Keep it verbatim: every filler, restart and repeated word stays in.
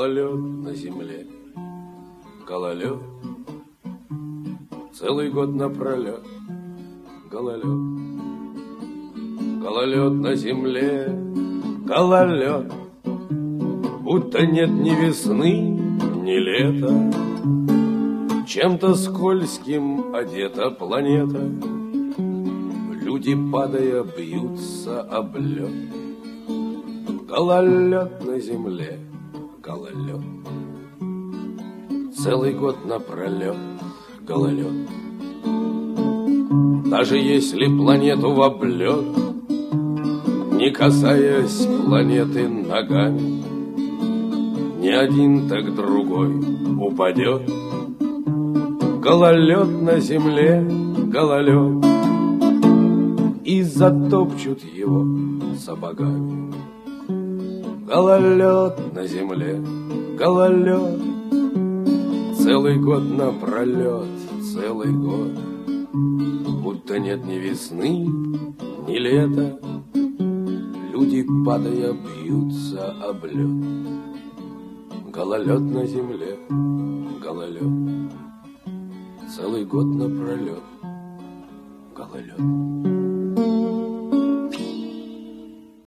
гололед на земле, гололед, целый год напролет, гололед, гололед на земле, гололед, будто нет ни весны, ни лета, чем-то скользким одета планета, люди, падая, бьются об лед. Гололед на земле, гололед, целый год напролет, гололед. Даже если планету в облет, не касаясь планеты ногами, ни один, так другой упадет. Гололед на земле, гололед, и затопчут его сапогами. Гололед на земле, гололед, целый год напролет, целый год, будто нет ни весны, ни лета, люди, падая, бьются об лед. Гололед на земле, гололед, целый год напролет, гололед.